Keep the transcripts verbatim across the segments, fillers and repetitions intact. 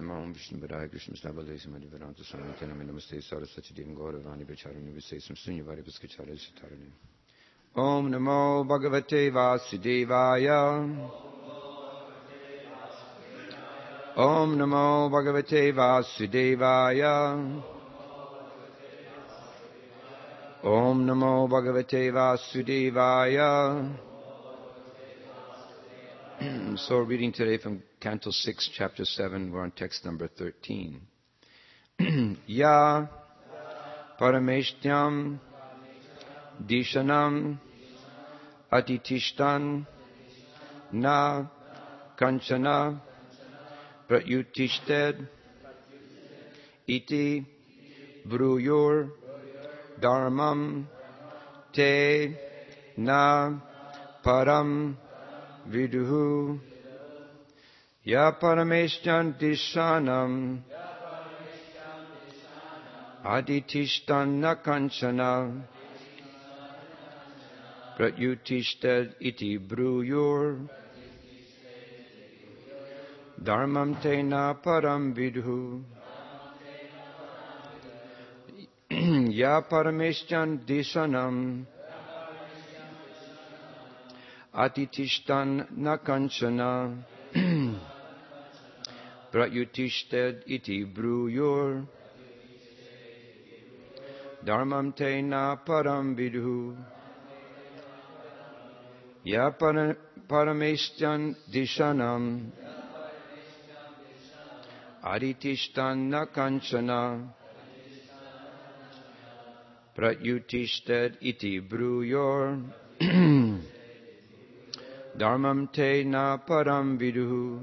Namo Vishnu Padaya Krishna Stabale Samadhi Vedanta Swami Tenami Namaste Saraswati Devi Gauravani Vacharani Visesam Sunyavari Viskachara Satarani. Om Namo Bhagavate Vasudevaya. Om Namo Bhagavate Vasudevaya. Om Namo Bhagavate Vasudevaya. So we're reading today from Canto six, Chapter seven. We're on text number thirteen. Ya Parameshtyam Dishanam Atitishtan Na Kanchana Pratyutishted Iti Bruyur Dharmam Te Na Param Viduhu Ya Parameshtan Dishanam Aditishtan Nakanchana Pratyutishted Iti Bruyur Dharmam Te Na Param Viduhu Ya Parameshtan Dishanam Atitishtan Nakanchana Pratyutishted Iti Bruyur Dharmam Te Na Param Vidhu Ya Parameshtan Dishanam Aditishtan Nakanchana Pratyutishted Iti Bruyur Dharmam Te Na Param Viduhu.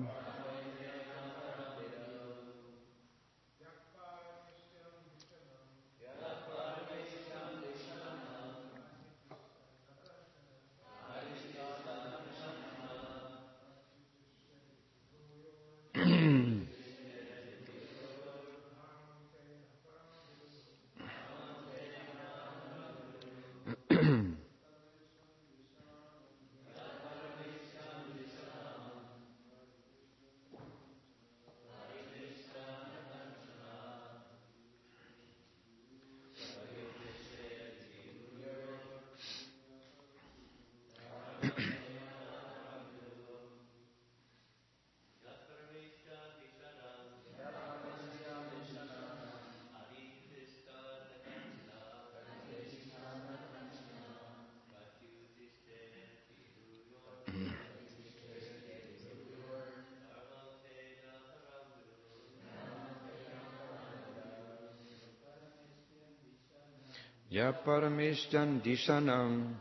Ya Parameshtan Dishanam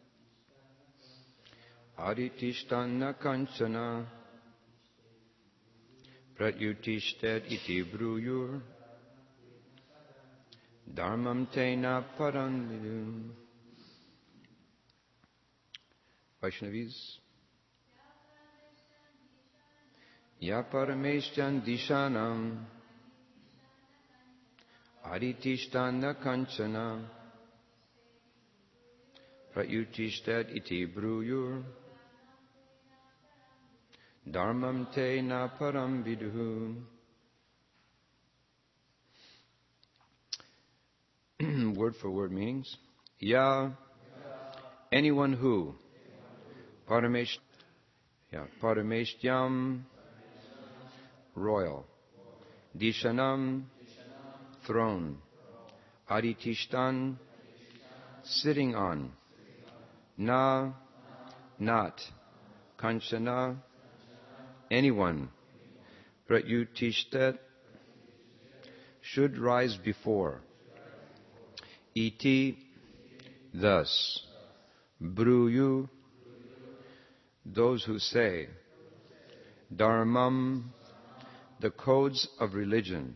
Aditishtan Nakanchana Pratyutishted Iti Bruyur Dharmam Te Na Param Viduhu. Vaishnavis. Ya Parameshtan Dishanam Aditishtan Nakanchana Pratyutishted Iti Bruyur Dharmam Te Na Param Viduhu. Word for word meanings. Ya, anyone who. Paramesh, yeah, Parameshtyam, royal. Dishanam, throne. Aditishtan, sitting on. Na, not. Kanchana, anyone. Pratyutishtet, should rise before. Iti, thus. Bruyu, those who say. Dharmam, the codes of religion.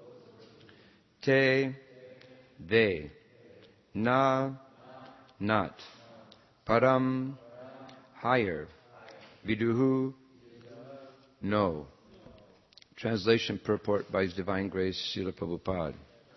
Te, they. Na, not. Param, higher. Viduhu, no. Translation purport by His Divine Grace Srila Prabhupada.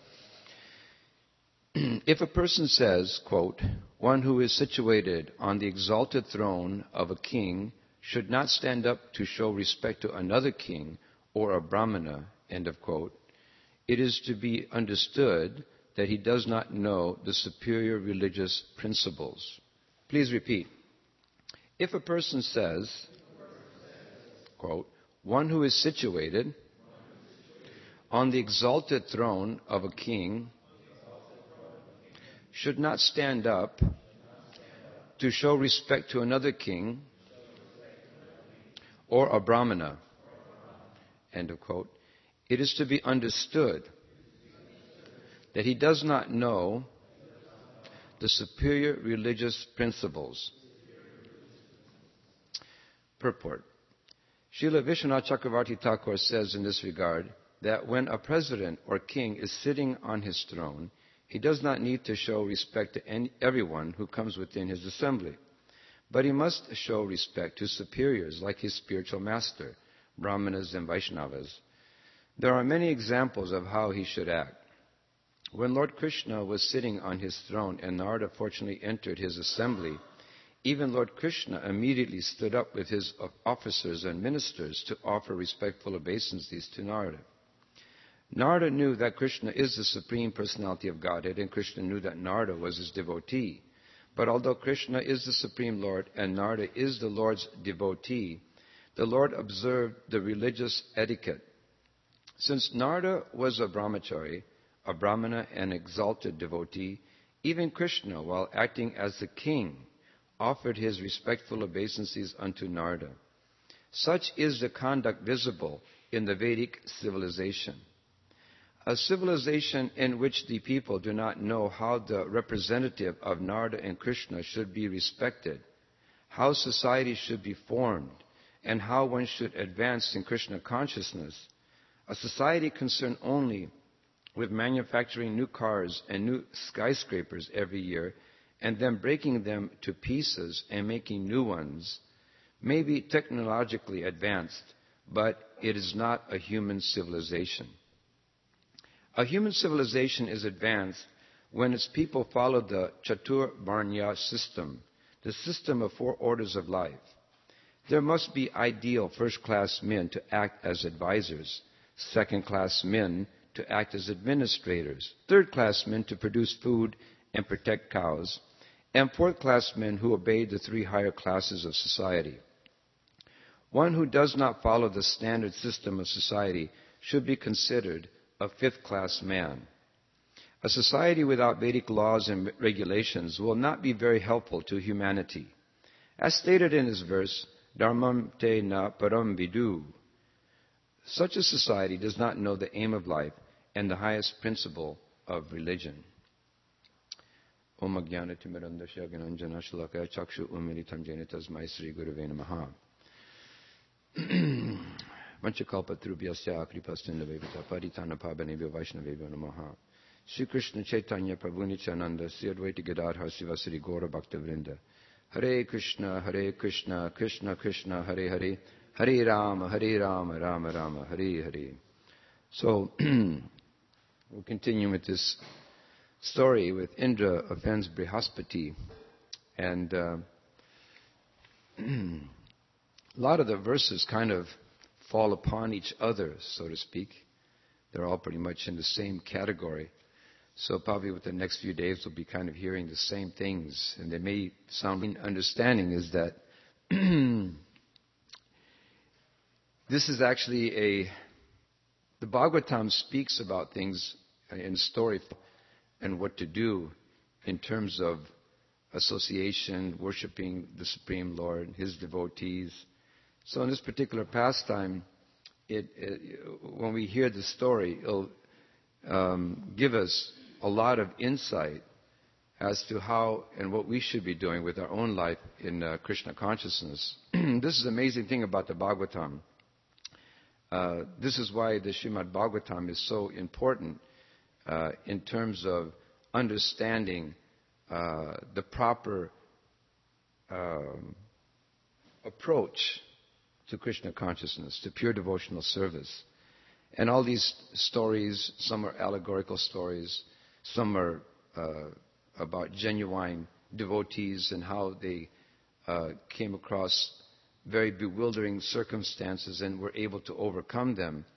If a person says, quote, one who is situated on the exalted throne of a king should not stand up to show respect to another king or a brahmana, end of quote, it is to be understood that he does not know the superior religious principles. Please repeat. If a person says, quote, one who is situated on the exalted throne of a king should not stand up to show respect to another king or a brahmana, end of quote, it is to be understood that he does not know the superior religious principles. Purport. Srila Vishwanath Chakravarti Thakur says in this regard that when a president or king is sitting on his throne, he does not need to show respect to any, everyone who comes within his assembly. But he must show respect to superiors like his spiritual master, Brahmanas and Vaishnavas. There are many examples of how he should act. When Lord Krishna was sitting on his throne and Narada fortunately entered his assembly, even Lord Krishna immediately stood up with his officers and ministers to offer respectful obeisances to Narada. Narada knew that Krishna is the Supreme Personality of Godhead, and Krishna knew that Narada was his devotee. But although Krishna is the Supreme Lord and Narada is the Lord's devotee, the Lord observed the religious etiquette. Since Narada was a brahmachari, a brahmana, and exalted devotee, even Krishna, while acting as the king, offered his respectful obeisances unto Narada. Such is the conduct visible in the Vedic civilization. A civilization in which the people do not know how the representative of Narada and Krishna should be respected, how society should be formed, and how one should advance in Krishna consciousness, a society concerned only with manufacturing new cars and new skyscrapers every year, and then breaking them to pieces and making new ones, may be technologically advanced, but it is not a human civilization. A human civilization is advanced when its people follow the Chatur Varnya system, the system of four orders of life. There must be ideal first-class men to act as advisors, second-class men to act as administrators, third-class men to produce food and protect cows, and fourth-class men who obey the three higher classes of society. One who does not follow the standard system of society should be considered a fifth-class man. A society without Vedic laws and regulations will not be very helpful to humanity. As stated in this verse, Dharmam te na param vidu. Such a society does not know the aim of life and the highest principle of religion. Om Ajnana Timirandasya Gyananjana Shalakaya Chakshu Umilitam Jena Tasmai Sri Gurave Namaha. Vanchakalpa Trubhyasya Kripastindavevita Paritana Pabanevya Vaishnavevya Namaha. Sri Krishna Chaitanya Prabhu Nityananda Sri Advaita Gadadhar Sivasari Gaura Bhakta Vrinda. Hare Krishna, Hare Krishna, Krishna Krishna, Hare Hare, Hare Rama, Hare Rama, Rama Rama, Hare Hare. So, we'll continue with this story with Indra offends Brihaspati. And uh, a lot of the verses kind of fall upon each other, so to speak. They're all pretty much in the same category. So probably with the next few days we'll be kind of hearing the same things. And they may sound understanding is that this is actually a... The Bhagavatam speaks about things in story and what to do in terms of association, worshiping the Supreme Lord, His devotees. So in this particular pastime, it, it, when we hear the story, it'll um, give us a lot of insight as to how and what we should be doing with our own life in uh, Krishna consciousness. This is the amazing thing about the Bhagavatam. Uh, this is why the Srimad Bhagavatam is so important uh, in terms of understanding uh, the proper um, approach to Krishna consciousness, to pure devotional service. And all these stories, some are allegorical stories, some are uh, about genuine devotees and how they uh, came across very bewildering circumstances and were able to overcome them.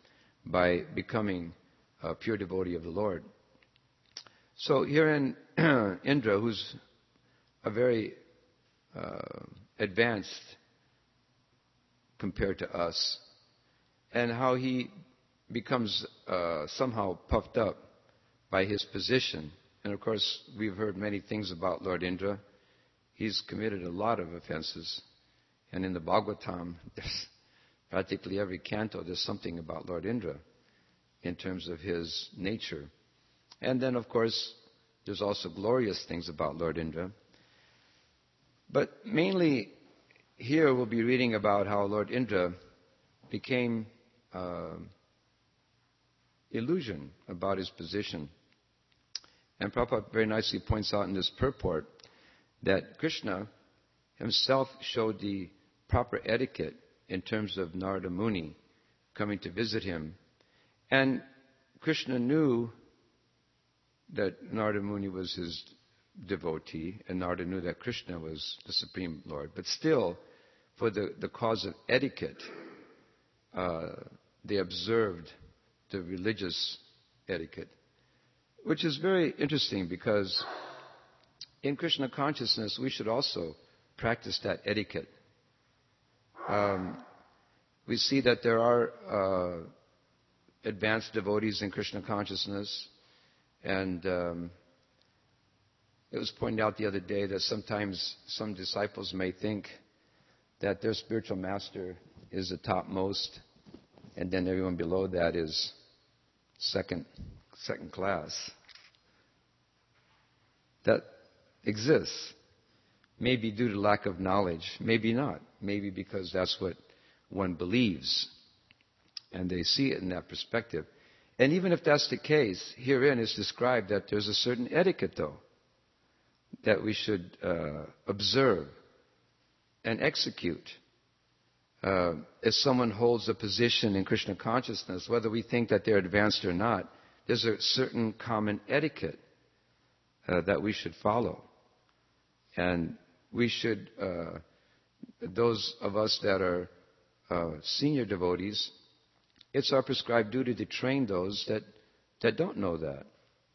by becoming a pure devotee of the Lord. So here in Indra, who's a very uh, advanced compared to us, and how he becomes uh, somehow puffed up by his position. And of course, we've heard many things about Lord Indra. He's committed a lot of offenses. And in the Bhagavatam, there's practically every canto, there's something about Lord Indra in terms of his nature. And then, of course, there's also glorious things about Lord Indra. But mainly, here we'll be reading about how Lord Indra became uh, illusion about his position. And Prabhupada very nicely points out in this purport that Krishna himself showed the proper etiquette in terms of Narada Muni coming to visit him. And Krishna knew that Narada Muni was his devotee, and Narada knew that Krishna was the Supreme Lord. But still, for the, the cause of etiquette, uh, they observed the religious etiquette, which is very interesting because in Krishna consciousness, we should also practice that etiquette. Um, we see that there are uh, advanced devotees in Krishna consciousness, and um, it was pointed out the other day that sometimes some disciples may think that their spiritual master is the topmost, and then everyone below that is second, second class. That exists. Maybe due to lack of knowledge, maybe not. Maybe because that's what one believes, and they see it in that perspective. And even if that's the case, herein is described that there's a certain etiquette, though, that we should uh, observe and execute. Uh, if someone holds a position in Krishna consciousness, whether we think that they're advanced or not, there's a certain common etiquette uh, that we should follow. And we should, uh, those of us that are uh, senior devotees, it's our prescribed duty to train those that, that don't know that.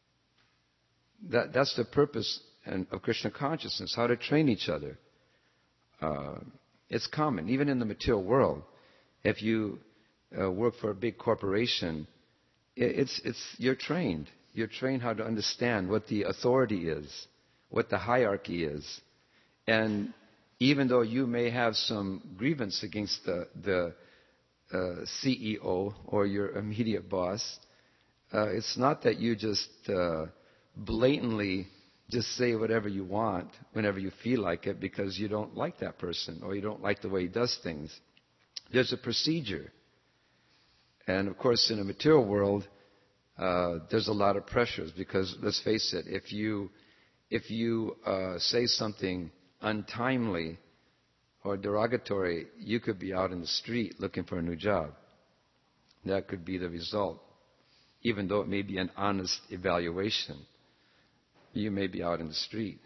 that. That's the purpose of Krishna consciousness, how to train each other. Uh, it's common, even in the material world. If you uh, work for a big corporation, it's, it's, you're trained. You're trained how to understand what the authority is, what the hierarchy is. And even though you may have some grievance against the, the uh, C E O or your immediate boss, uh, it's not that you just uh, blatantly just say whatever you want whenever you feel like it because you don't like that person or you don't like the way he does things. There's a procedure. And of course, in a material world, uh, there's a lot of pressures because, let's face it, if you, if you uh, say something untimely or derogatory, you could be out in the street looking for a new job. That could be the result. Even though it may be an honest evaluation, you may be out in the street.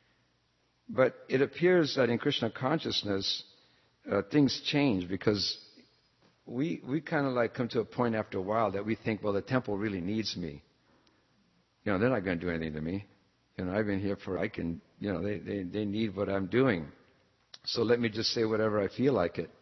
But it appears that in Krishna consciousness, uh, things change because we we kind of like come to a point after a while that we think, well, the temple really needs me. You know, they're not going to do anything to me. You know, I've been here for, I can, you know, they, they, they need what I'm doing. So let me just say whatever I feel like it.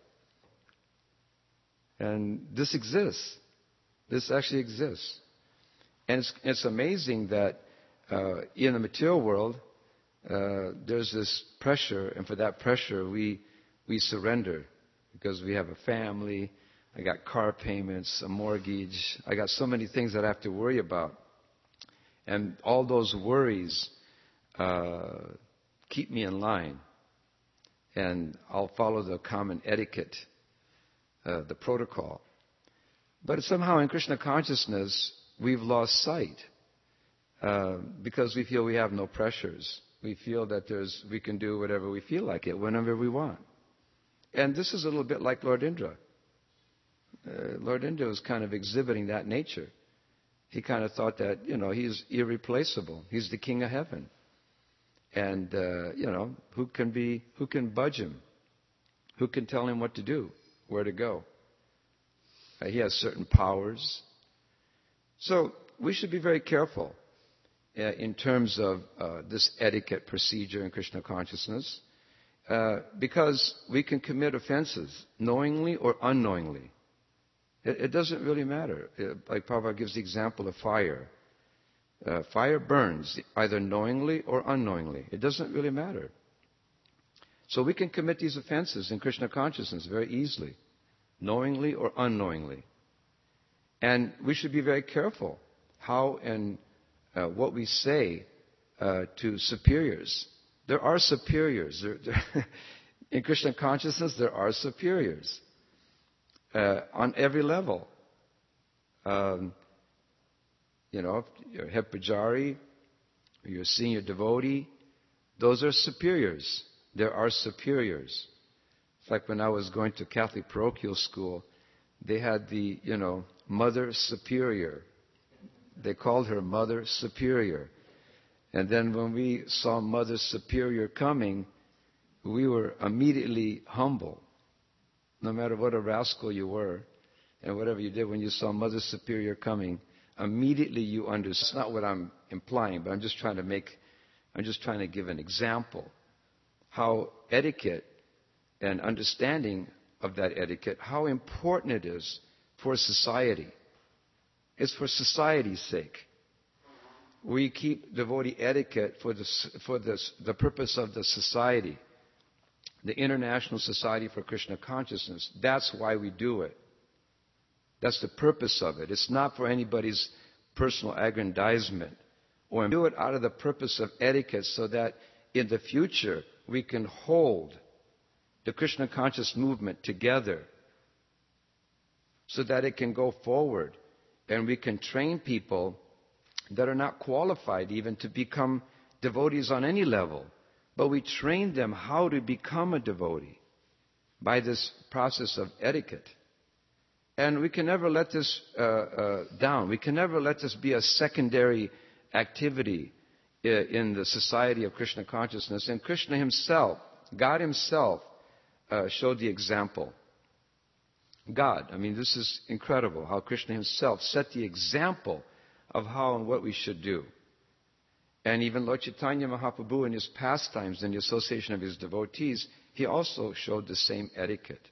And this exists. This actually exists. And it's, it's amazing that uh, in the material world, uh, there's this pressure, and for that pressure, we we surrender because we have a family. I got car payments, a mortgage. I got so many things that I have to worry about. And all those worries uh, keep me in line. And I'll follow the common etiquette, uh, the protocol. But somehow in Krishna consciousness, we've lost sight uh, because we feel we have no pressures. We feel that there's, we can do whatever we feel like it, whenever we want. And this is a little bit like Lord Indra. Uh, Lord Indra was kind of exhibiting that nature. He kind of thought that, you know, he's irreplaceable. He's the king of heaven. And, uh, you know, who can be, who can budge him? Who can tell him what to do, where to go? Uh, he has certain powers. So we should be very careful uh, in terms of uh, this etiquette procedure in Krishna consciousness, uh, because we can commit offenses knowingly or unknowingly. It, it doesn't really matter. Uh, like Prabhupada gives the example of fire. Uh, fire burns either knowingly or unknowingly. It doesn't really matter. So we can commit these offenses in Krishna consciousness very easily, knowingly or unknowingly. And we should be very careful how and uh, what we say uh, to superiors. There are superiors. There, there in Krishna consciousness, there are superiors uh, on every level. Um, you know, you're a head pujari, or you're a senior devotee, those are superiors. There are superiors. It's like when I was going to Catholic parochial school, they had the, you know, Mother Superior. They called her Mother Superior. And then when we saw Mother Superior coming, we were immediately humble. No matter what a rascal you were and whatever you did, when you saw Mother Superior coming, immediately you understood. That's not what I'm implying, but I'm just trying to make, I'm just trying to give an example. How etiquette and understanding of that etiquette, how important it is for society. It's for society's sake. We keep devotee etiquette for, the, for this, the purpose of the society, the International Society for Krishna Consciousness. That's why we do it. That's the purpose of it. It's not for anybody's personal aggrandizement. Or we do it out of the purpose of etiquette so that in the future we can hold the Krishna conscious movement together so that it can go forward and we can train people that are not qualified even to become devotees on any level. But we train them how to become a devotee by this process of etiquette. And we can never let this uh, uh, down. We can never let this be a secondary activity in the society of Krishna consciousness. And Krishna himself, God himself, uh, showed the example. God, I mean, this is incredible how Krishna himself set the example of how and what we should do. And even Lord Chaitanya Mahaprabhu in his pastimes and the association of his devotees, he also showed the same etiquette.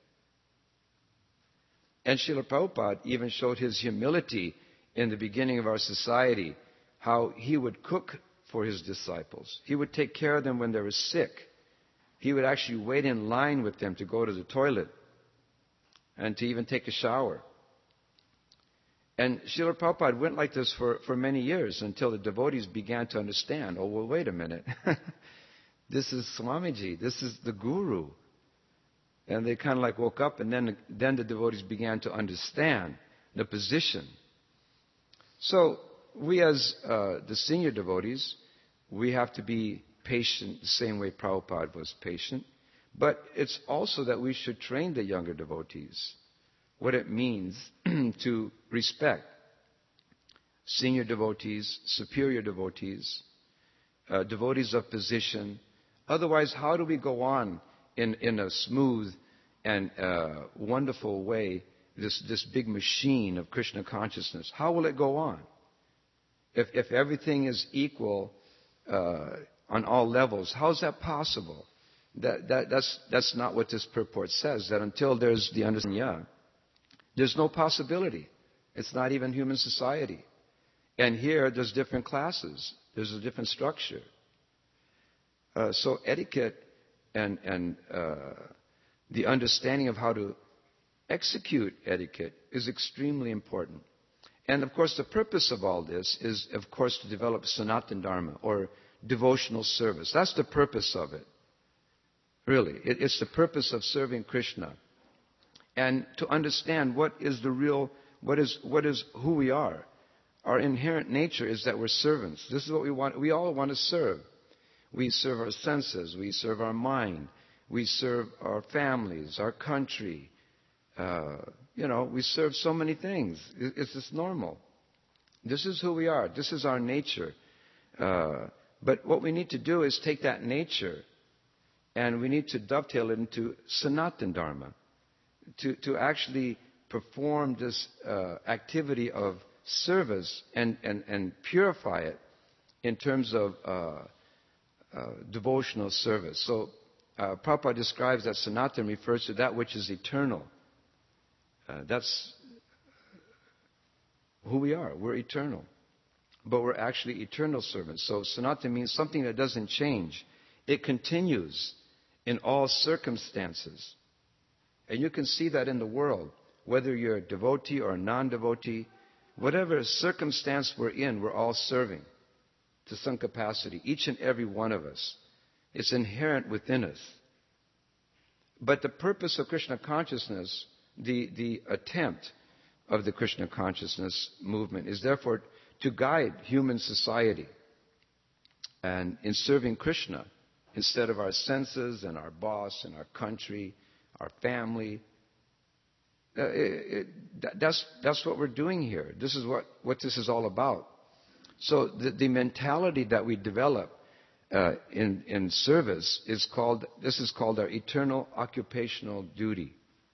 And Srila Prabhupada even showed his humility in the beginning of our society, how he would cook for his disciples. He would take care of them when they were sick. He would actually wait in line with them to go to the toilet and to even take a shower. And Srila Prabhupada went like this for, for many years until the devotees began to understand, oh, well, wait a minute. This is Swamiji. This is the Guru. And they kind of like woke up, and then, then the devotees began to understand the position. So we as uh, the senior devotees, we have to be patient the same way Prabhupada was patient. But it's also that we should train the younger devotees what it means to respect senior devotees, superior devotees, uh, devotees of position. Otherwise, how do we go on in, in a smooth and uh, wonderful way, this, this big machine of Krishna consciousness? How will it go on? If, if everything is equal uh, on all levels, how is that possible? That, that, that's, that's not what this purport says, that until there's the understanding, yeah, there's no possibility. It's not even human society. And here, there's different classes. There's a different structure. Uh, so etiquette and, and uh, the understanding of how to execute etiquette is extremely important. And of course, the purpose of all this is, of course, to develop Sanatana Dharma, or devotional service. That's the purpose of it. Really. It, it's the purpose of serving Krishna. And to understand what is the real, what is, what is who we are. Our inherent nature is that we're servants. This is what we want. We all want to serve. We serve our senses. We serve our mind. We serve our families, our country. Uh, you know, we serve so many things. It's just normal. This is who we are. This is our nature. Uh, but what we need to do is take that nature and we need to dovetail it into Sanatana Dharma. To, to actually perform this uh, activity of service and, and, and purify it in terms of uh, uh, devotional service. So uh, Prabhupada describes that Sanatana refers to that which is eternal. Uh, that's who we are. We're eternal. But we're actually eternal servants. So Sanatana means something that doesn't change. It continues in all circumstances. And you can see that in the world. Whether you're a devotee or a non-devotee, whatever circumstance we're in, we're all serving to some capacity, each and every one of us. It's inherent within us. But the purpose of Krishna consciousness, the, the attempt of the Krishna consciousness movement, is therefore to guide human society and in serving Krishna instead of our senses and our boss and our country, our family. Uh, it, it, that's, that's what we're doing here. This is what, what this is all about. So the, the mentality that we develop uh, in, in service is called, this is called our eternal occupational duty.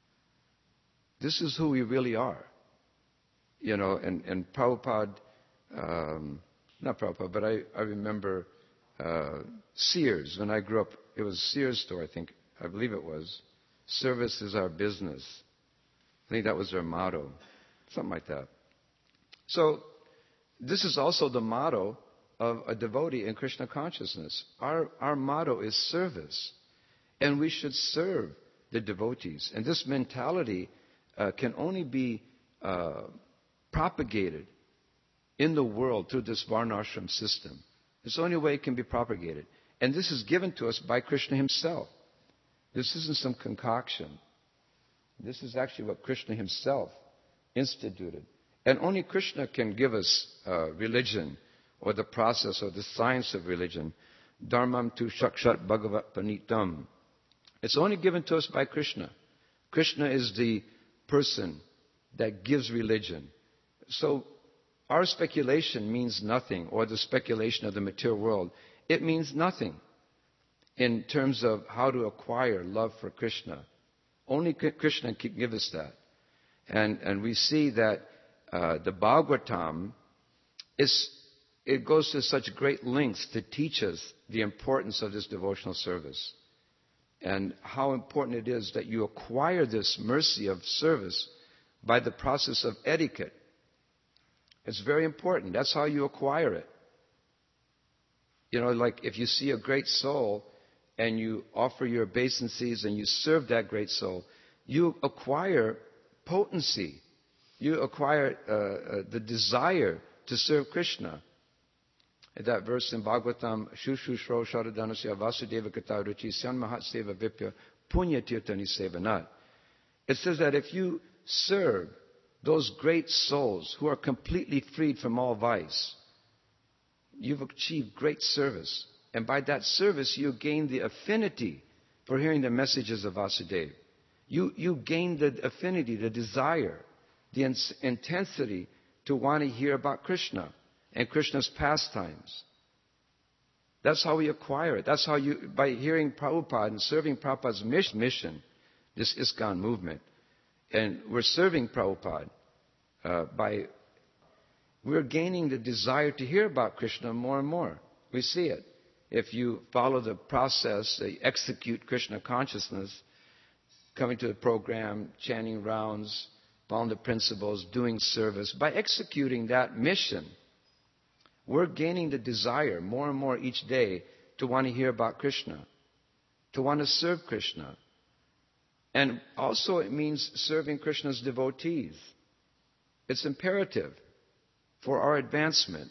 This is who we really are. You know, and, and Prabhupada, um, not Prabhupada, but I, I remember uh, Sears. When I grew up, it was Sears store, I think, I believe it was. Service is our business. I think that was their motto, something like that. So this is also the motto of a devotee in Krishna consciousness. Our, our motto is service, and we should serve the devotees. And this mentality uh, can only be uh, propagated in the world through this Varnashram system. It's the only way it can be propagated. And this is given to us by Krishna himself. This isn't some concoction. This is actually what Krishna himself instituted. And only Krishna can give us uh, religion, or the process or the science of religion. Dharmam tu shakshat bhagavat panitam. It's only given to us by Krishna. Krishna is the person that gives religion. So our speculation means nothing, or the speculation of the material world. It means nothing in terms of how to acquire love for Krishna. Only Krishna can give us that. And, and we see that uh, the Bhagavatam, is, it goes to such great lengths to teach us the importance of this devotional service. And how important it is that you acquire this mercy of service by the process of etiquette. It's very important. That's how you acquire it. You know, like if you see a great soul and you offer your obeisances and you serve that great soul, you acquire potency. You acquire uh, uh, the desire to serve Krishna. That verse in Bhagavatam, Shushu Shro Sharadanasya Vasudeva Kata Ruchi Sanmahat Seva Vipya Punya Tirtani Sevanat. It says that if you serve those great souls who are completely freed from all vice, you've achieved great service. And by that service, you gain the affinity for hearing the messages of Vasudeva. You, you gain the affinity, the desire, the in- intensity to want to hear about Krishna and Krishna's pastimes. That's how we acquire it. That's how you, by hearing Prabhupada and serving Prabhupada's mission, this ISKCON movement. And we're serving Prabhupada uh, by, we're gaining the desire to hear about Krishna more and more. We see it. If you follow the process, they execute Krishna consciousness, coming to the program, chanting rounds, following the principles, doing service. By executing that mission, we're gaining the desire more and more each day to want to hear about Krishna, to want to serve Krishna. And also it means serving Krishna's devotees. It's imperative for our advancement.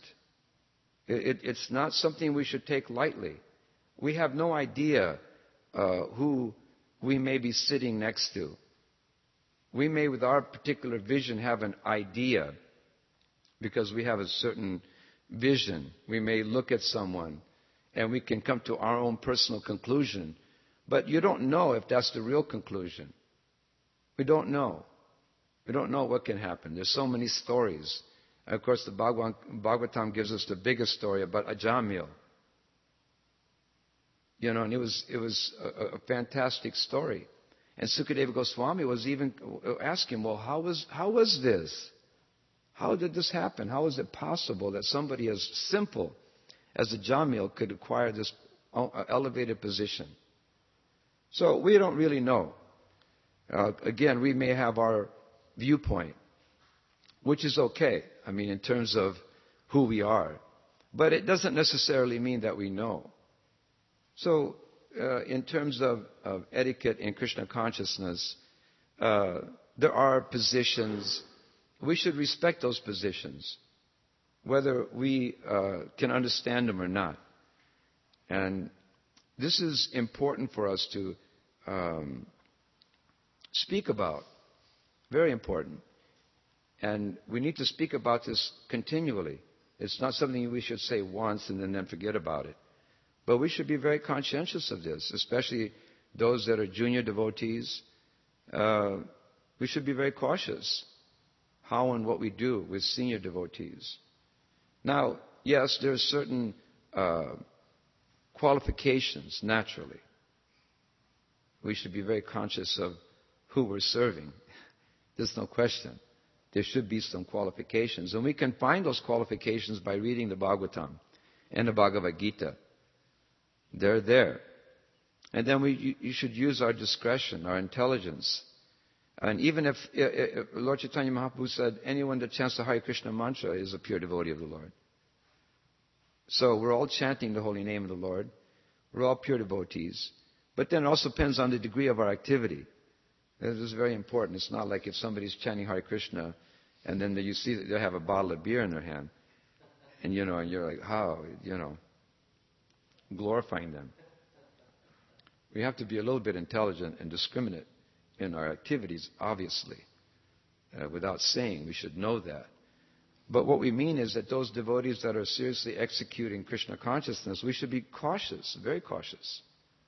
It, it, it's not something we should take lightly. We have no idea uh, who we may be sitting next to. We may, with our particular vision, have an idea because we have a certain vision. We may look at someone and we can come to our own personal conclusion. But you don't know if that's the real conclusion. We don't know. We don't know what can happen. There's so many stories. And of course, the Bhagavatam gives us the biggest story about Ajamil. You know, and it was, it was a, a fantastic story. And Sukadeva Goswami was even asking, well, how was, how was this? How did this happen? How is it possible that somebody as simple as a Jamil could acquire this elevated position? So we don't really know. Uh, again, we may have our viewpoint, which is okay, I mean, in terms of who we are. But it doesn't necessarily mean that we know. So, uh, in terms of, of etiquette in Krishna consciousness, uh, there are positions. We should respect those positions, whether we uh, can understand them or not. And this is important for us to um, speak about. Very important. And we need to speak about this continually. It's not something we should say once and then, then forget about it. But we should be very conscientious of this, especially those that are junior devotees. Uh, we should be very cautious how and what we do with senior devotees. Now, yes, there are certain uh, qualifications, naturally. We should be very conscious of who we're serving. There's no question. There should be some qualifications. And we can find those qualifications by reading the Bhagavatam and the Bhagavad Gita. They're there. And then we, you, you should use our discretion, our intelligence. And even if, if Lord Chaitanya Mahaprabhu said, anyone that chants the Hare Krishna mantra is a pure devotee of the Lord. So we're all chanting the holy name of the Lord. We're all pure devotees. But then it also depends on the degree of our activity. This is very important. It's not like if somebody's chanting Hare Krishna and then you see that they have a bottle of beer in their hand. And, you know, and you're like, how, you know, glorifying them. We have to be a little bit intelligent and discriminate in our activities, obviously. Uh, without saying, we should know that. But what we mean is that those devotees that are seriously executing Krishna consciousness, we should be cautious, very cautious,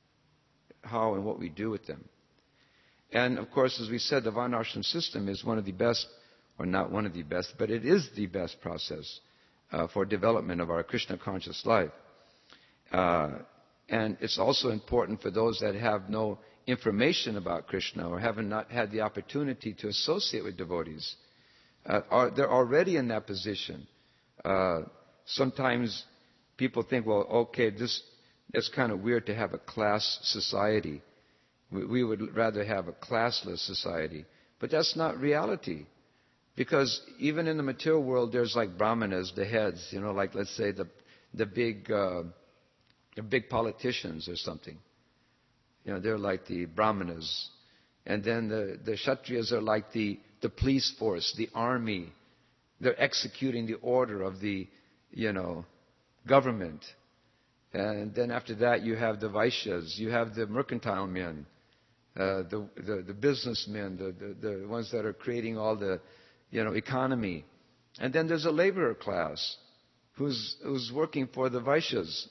how and what we do with them. And, of course, as we said, the Varnashram system is one of the best, or not one of the best, but it is the best process uh, for development of our Krishna conscious life. Uh, and it's also important for those that have no information about Krishna or haven't not had the opportunity to associate with devotees. Uh, are, they're already in that position. Uh, sometimes people think, well, okay, this it's kind of weird to have a class society. We, we would rather have a classless society. But that's not reality. Because even in the material world, there's like brahmanas, the heads, you know, like let's say the the big uh, the big politicians or something. You know, they're like the brahmanas. And then the, the kshatriyas are like the, the police force, the army. They're executing the order of the, you know, government. And then after that, you have the vaishyas, you have the mercantile men, uh, the, the the businessmen, the, the the ones that are creating all the, you know, economy. And then there's a laborer class who's who's working for the vaishyas.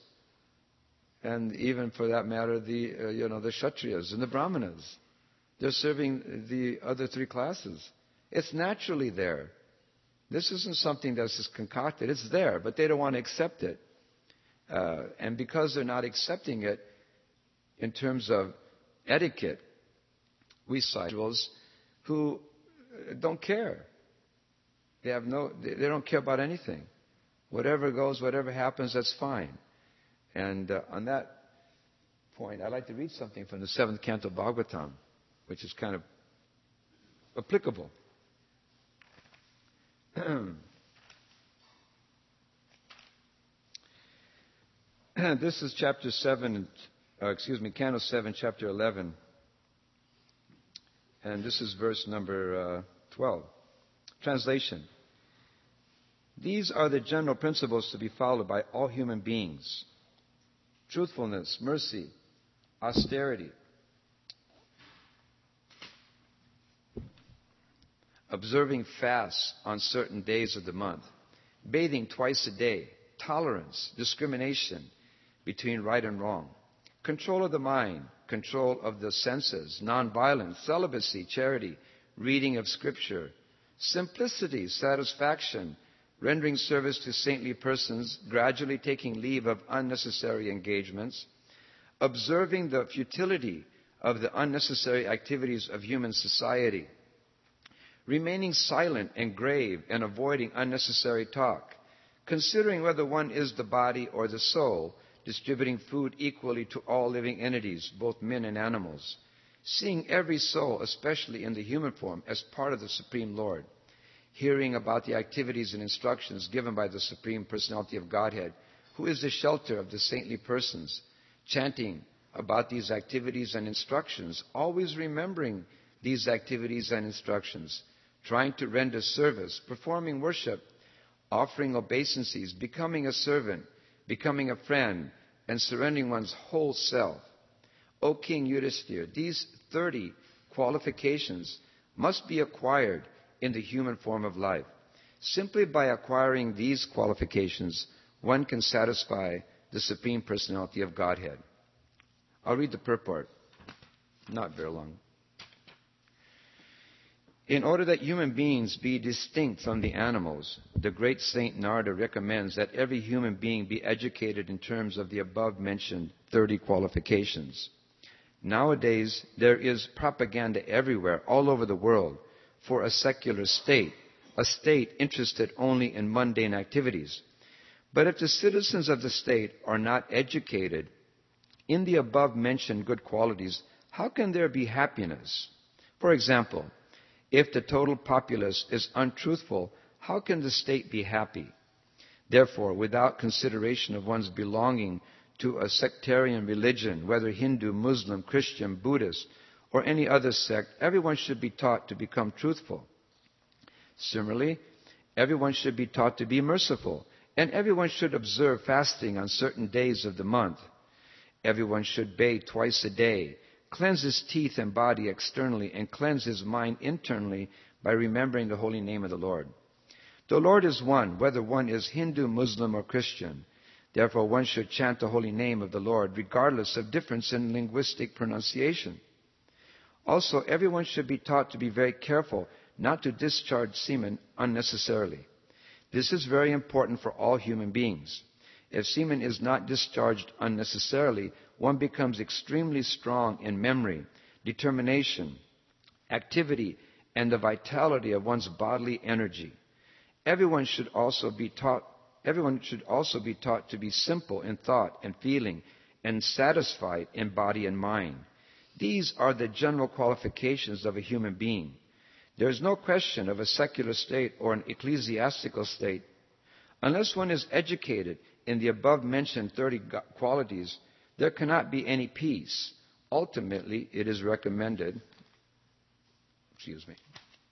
And even for that matter, the uh, you know the kshatriyas and the brahmanas, they're serving the other three classes. It's naturally there. This isn't something that's just concocted. It's there, but they don't want to accept it. Uh, and because they're not accepting it, in terms of etiquette, we see individuals who don't care. They have no. They don't care about anything. Whatever goes, whatever happens, that's fine. And uh, on that point, I'd like to read something from the seventh canto of Bhagavatam, which is kind of applicable. This is chapter seven, uh, excuse me, canto seven, chapter eleven. And this is verse number uh, twelve. Translation. These are the general principles to be followed by all human beings. Truthfulness, mercy, austerity, observing fasts on certain days of the month, bathing twice a day, tolerance, discrimination between right and wrong, control of the mind, control of the senses, nonviolence, celibacy, charity, reading of scripture, simplicity, satisfaction, rendering service to saintly persons, gradually taking leave of unnecessary engagements, observing the futility of the unnecessary activities of human society, remaining silent and grave and avoiding unnecessary talk, considering whether one is the body or the soul, distributing food equally to all living entities, both men and animals, seeing every soul, especially in the human form, as part of the Supreme Lord, hearing about the activities and instructions given by the Supreme Personality of Godhead, who is the shelter of the saintly persons, chanting about these activities and instructions, always remembering these activities and instructions, trying to render service, performing worship, offering obeisances, becoming a servant, becoming a friend, and surrendering one's whole self. O King Yudhisthira, these thirty qualifications must be acquired in the human form of life. Simply by acquiring these qualifications, one can satisfy the Supreme Personality of Godhead. I'll read the purport. Not very long. In order that human beings be distinct from the animals, the great Saint Narada recommends that every human being be educated in terms of the above-mentioned thirty qualifications. Nowadays, there is propaganda everywhere, all over the world, for a secular state, a state interested only in mundane activities. But if the citizens of the state are not educated in the above-mentioned good qualities, how can there be happiness? For example, if the total populace is untruthful, how can the state be happy? Therefore, without consideration of one's belonging to a sectarian religion, whether Hindu, Muslim, Christian, Buddhist, or any other sect, everyone should be taught to become truthful. Similarly, everyone should be taught to be merciful, and everyone should observe fasting on certain days of the month. Everyone should bathe twice a day, cleanse his teeth and body externally, and cleanse his mind internally by remembering the holy name of the Lord. The Lord is one, whether one is Hindu, Muslim, or Christian. Therefore, one should chant the holy name of the Lord, regardless of difference in linguistic pronunciation. Also, everyone should be taught to be very careful not to discharge semen unnecessarily. This is very important for all human beings. If semen is not discharged unnecessarily, one becomes extremely strong in memory, determination, activity, and the vitality of one's bodily energy. Everyone should also be taught Everyone should also be taught to be simple in thought and feeling and satisfied in body and mind. These are the general qualifications of a human being. There is no question of a secular state or an ecclesiastical state. Unless one is educated in the above-mentioned thirty qualities, there cannot be any peace. Ultimately, it is recommended, excuse me,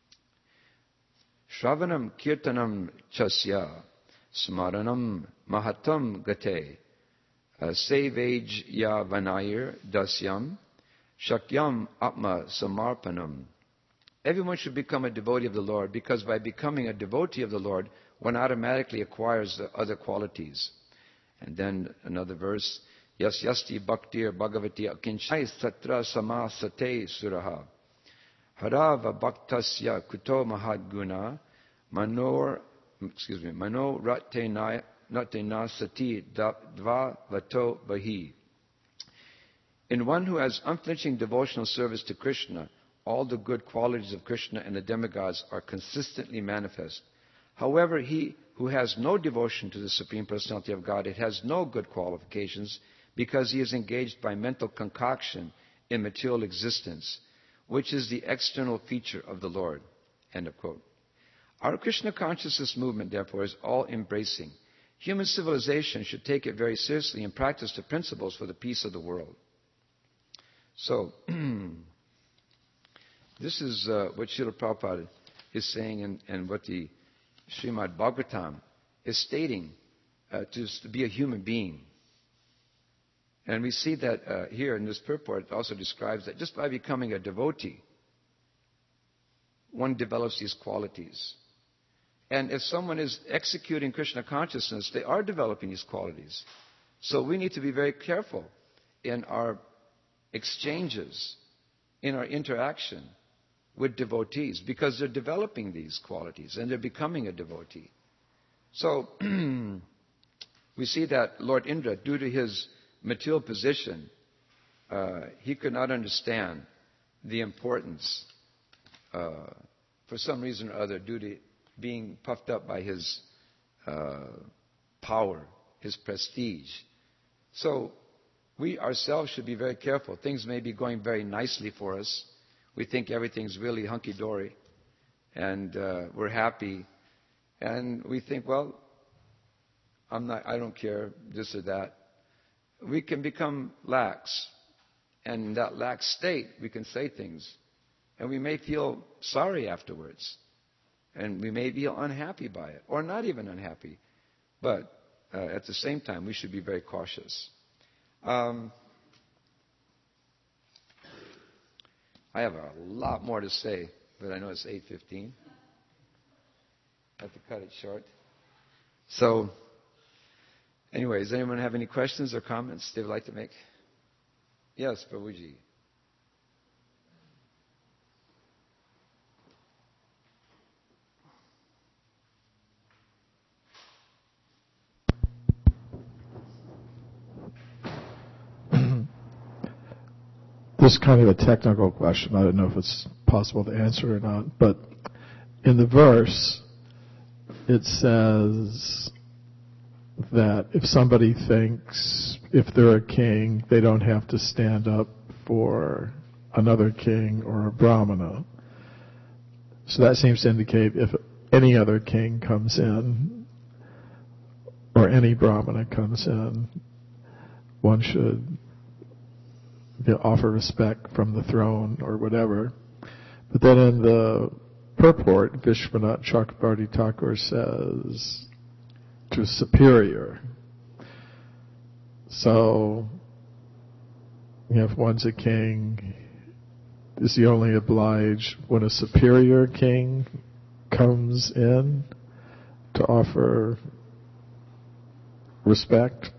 Shravanam Kirtanam Chasya Smaranam Mahatam Gate Savage Ya Vanayir Dasyam Shakyam Atma Samarpanam. Everyone should become a devotee of the Lord, because by becoming a devotee of the Lord, one automatically acquires the other qualities. And then another verse, Yas Yasti Bhaktir Bhagavati Akinchai Satra Samasate Suraha Harava Bhaktasya Kuto Mahadguna Manor excuse me, Mano Ratena Sati Dva Vato Vahi. In one who has unflinching devotional service to Krishna, all the good qualities of Krishna and the demigods are consistently manifest. However, he who has no devotion to the Supreme Personality of Godhead has no good qualifications, because he is engaged by mental concoction in material existence, which is the external feature of the Lord. End of quote. Our Krishna consciousness movement, therefore, is all-embracing. Human civilization should take it very seriously and practice the principles for the peace of the world. So, this is uh, what Srila Prabhupada is saying, and, and what the Srimad Bhagavatam is stating uh, to, to be a human being. And we see that uh, here in this purport, it also describes that just by becoming a devotee, one develops these qualities. And if someone is executing Krishna consciousness, they are developing these qualities. So we need to be very careful in our exchanges, in our interaction with devotees, because they're developing these qualities and they're becoming a devotee. So we see that Lord Indra, due to his material position, uh, he could not understand the importance, uh, for some reason or other, due to being puffed up by his uh, power, his prestige. So we ourselves should be very careful. Things may be going very nicely for us. We think everything's really hunky-dory, and uh, we're happy. And we think, well, I'm not, I don't care, this or that. We can become lax. And in that lax state, we can say things. And we may feel sorry afterwards. And we may feel unhappy by it, or not even unhappy. But uh, at the same time, we should be very cautious. Um, I have a lot more to say, but I know it's eight fifteen. I have to cut it short. So, anyway, does anyone have any questions or comments they would like to make? Yes, Prabhuji. This is kind of a technical question. I don't know if it's possible to answer or not. But in the verse, it says that if somebody thinks if they're a king, they don't have to stand up for another king or a brahmana. So that seems to indicate if any other king comes in or any brahmana comes in, one should you know, offer respect from the throne or whatever. But then in the purport, Vishwanath Chakravarti Thakur says to superior. So, you know, if one's a king, is he only obliged when a superior king comes in to offer respect?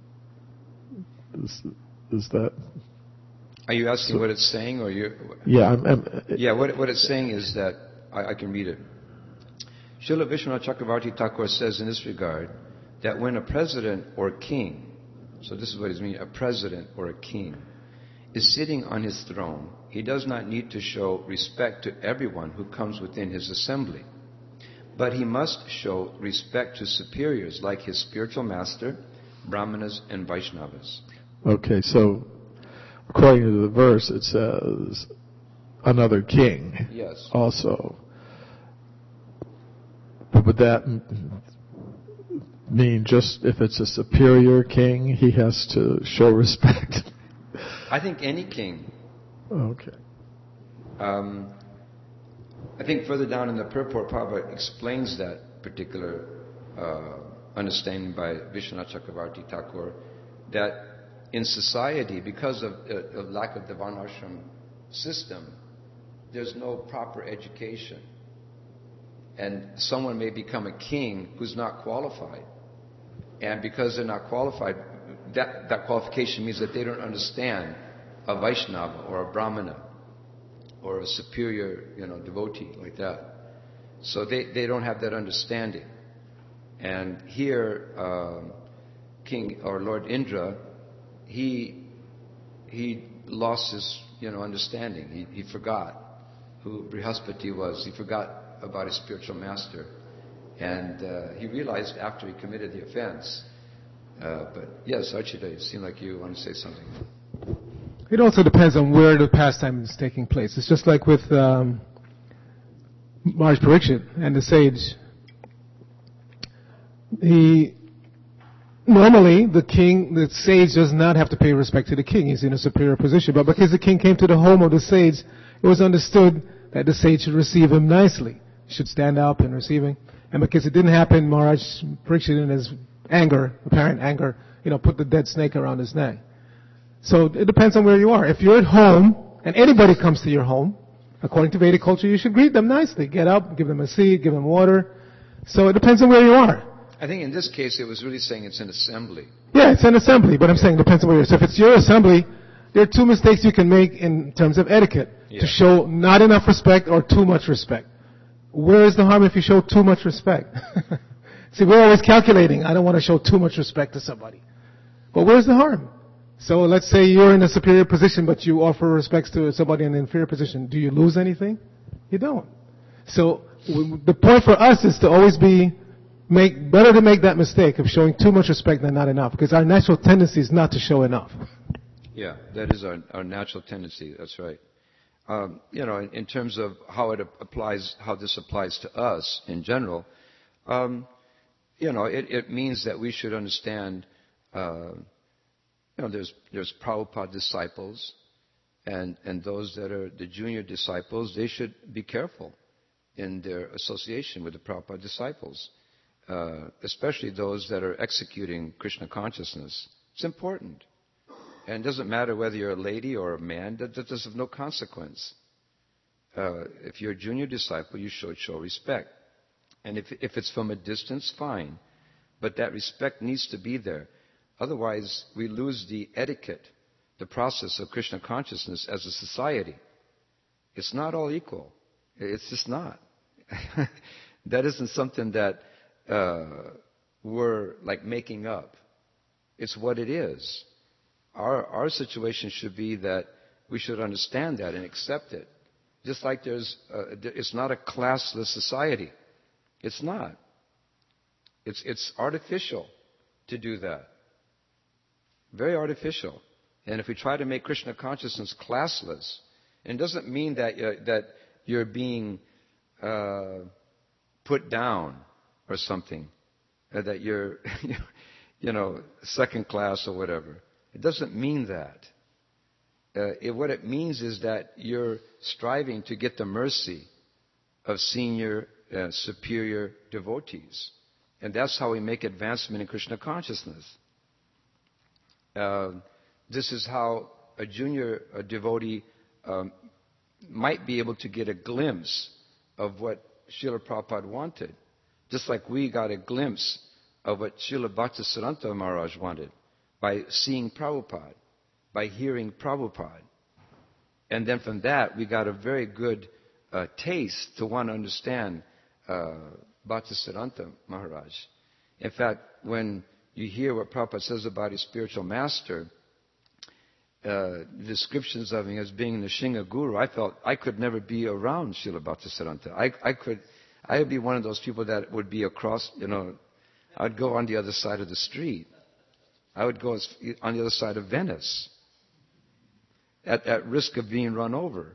Is, is that... Are you asking so, what it's saying, or you? Yeah, I'm, I'm, yeah. What what it's saying is that I, I can read it. Srila Vishwanath Chakravarti Thakur says in this regard that when a president or king, so this is what it means, a president or a king, is sitting on his throne, he does not need to show respect to everyone who comes within his assembly, but he must show respect to superiors like his spiritual master, Brahmanas and Vaishnavas. Okay, so according to the verse, it says another king. Yes. Also. But would that mean just if it's a superior king, he has to show respect? I think any king. Okay. Um, I think further down in the purport, Prabhupada explains that particular uh, understanding by Vishwanath Chakravarti Thakur, that in society, because of a uh, lack of the Varnashram system, there's no proper education. And someone may become a king who's not qualified. And because they're not qualified, that, that qualification means that they don't understand a Vaishnava or a Brahmana or a superior, you know, devotee like that. So they, they don't have that understanding. And here, um, King or Lord Indra, he he lost his, you know, understanding. He, he forgot who Brihaspati was. He forgot about his spiritual master. And uh, he realized after he committed the offense. Uh, but yes, Archita, it seemed like you want to say something. It also depends on where the pastime is taking place. It's just like with um, Maharaj Parikshit and the sage. He normally the king, the sage does not have to pay respect to the king. He's in a superior position. But because the king came to the home of the sage, it was understood that the sage should receive him nicely. He should stand up and receive him. And because it didn't happen, Maharaj Parikshit, in his anger, apparent anger, you know, put the dead snake around his neck. So it depends on where you are. If you're at home and anybody comes to your home, according to Vedic culture, you should greet them nicely. Get up, give them a seat, give them water. So it depends on where you are. I think in this case it was really saying it's an assembly. Yeah, it's an assembly, but I'm saying it depends on where you are. So if it's your assembly, there are two mistakes you can make in terms of etiquette. Yeah. To show not enough respect or too much respect. Where is the harm if you show too much respect? See, we're always calculating. I don't want to show too much respect to somebody. But where's the harm? So let's say you're in a superior position, but you offer respects to somebody in an inferior position. Do you lose anything? You don't. So w- the point for us is to always be make better to make that mistake of showing too much respect than not enough, because our natural tendency is not to show enough. Yeah, that is our, our natural tendency. That's right. Um, you know, in, in terms of how it applies, how this applies to us in general, um, you know, it, it means that we should understand. Uh, you know, there's there's Prabhupada disciples, and and those that are the junior disciples, they should be careful in their association with the Prabhupada disciples, uh, especially those that are executing Krishna consciousness. It's important. And it doesn't matter whether you're a lady or a man, that, that is of no consequence. Uh, if you're a junior disciple, you should show respect. And if, if it's from a distance, fine. But that respect needs to be there. Otherwise, we lose the etiquette, the process of Krishna consciousness as a society. It's not all equal. It's just not. That isn't something that uh, we're like making up. It's what it is. Our, our situation should be that we should understand that and accept it. Just like there's, uh, it's not a classless society. It's not. It's, it's artificial to do that. Very artificial. And if we try to make Krishna consciousness classless, it doesn't mean that, uh, that you're being uh, put down or something, or that you're, you know, second class or whatever. It doesn't mean that. Uh, it, what it means is that you're striving to get the mercy of senior, uh, superior devotees. And that's how we make advancement in Krishna consciousness. Uh, this is how a junior a devotee um, might be able to get a glimpse of what Srila Prabhupada wanted. Just like we got a glimpse of what Srila Bhaktisiddhanta Maharaj wanted by seeing Prabhupada, by hearing Prabhupada. And then from that, we got a very good uh, taste to want to understand uh, Bhaktisiddhanta Maharaj. In fact, when you hear what Prabhupada says about his spiritual master, uh, descriptions of him as being the Shinga Guru, I felt I could never be around Srila Bhaktisiddhanta. I, I could, I would be one of those people that would be across, you know, I'd go on the other side of the street. I would go on the other side of Venice at, at risk of being run over.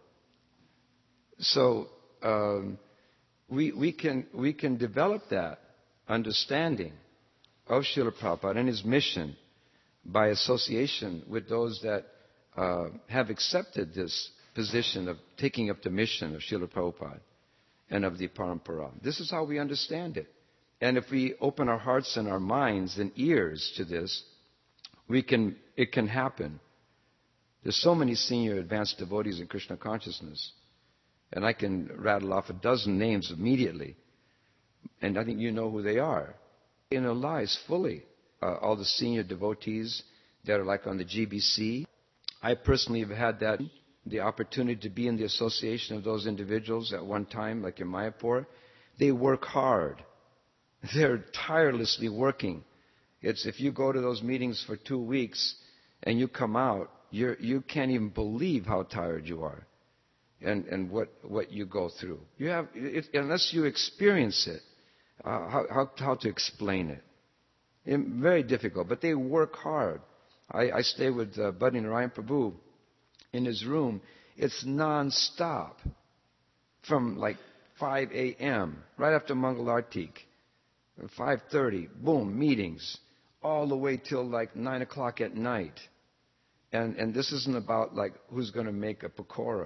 So um, we, we, can, we can develop that understanding of Srila Prabhupada and his mission by association with those that uh, have accepted this position of taking up the mission of Srila Prabhupada and of the Parampara. This is how we understand it. And if we open our hearts and our minds and ears to this, we can, it can happen. There's so many senior advanced devotees in Krishna consciousness, and I can rattle off a dozen names immediately, and I think you know who they are. In their lives fully, uh, all the senior devotees that are like on the G B C. I personally have had that, the opportunity to be in the association of those individuals at one time, like in Mayapur. They work hard. They're tirelessly working. It's if you go to those meetings for two weeks and you come out, you're, you can't even believe how tired you are and, and what, what you go through. You have, it, unless you experience it, uh, how, how, how to explain it. it? Very difficult, but they work hard. I, I stay with uh, Bhaddi Narayan Prabhu in his room. It's non-stop from like five a.m. right after Mangal Artik. five thirty, boom, meetings, all the way till like nine o'clock at night. And and this isn't about like who's going to make a pakora.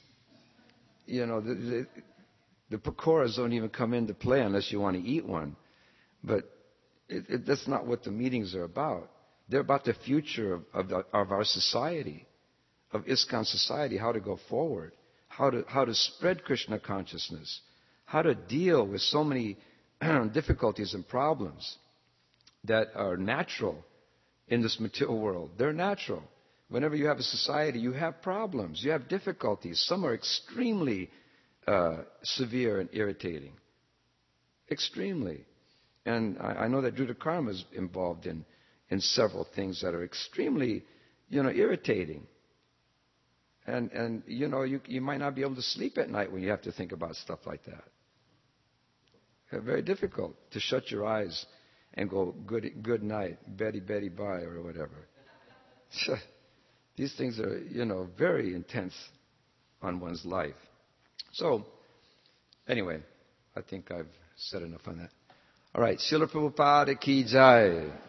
You know, the, the, the pakoras don't even come into play unless you want to eat one. But it, it, that's not what the meetings are about. They're about the future of, of, the, of our society, of ISKCON society, how to go forward, how to how to spread Krishna consciousness, how to deal with so many difficulties and problems that are natural in this material world. They're natural. Whenever you have a society, you have problems, you have difficulties. Some are extremely uh, severe and irritating. Extremely. And I, I know that Dhruta Karma is involved in, in several things that are extremely you know, irritating. And, and you know, you, you might not be able to sleep at night when you have to think about stuff like that. It's very difficult to shut your eyes and go, good, good night, Betty, Betty, bye, or whatever. These things are, you know, very intense on one's life. So, anyway, I think I've said enough on that. All right, Srila Prabhupada ki jai.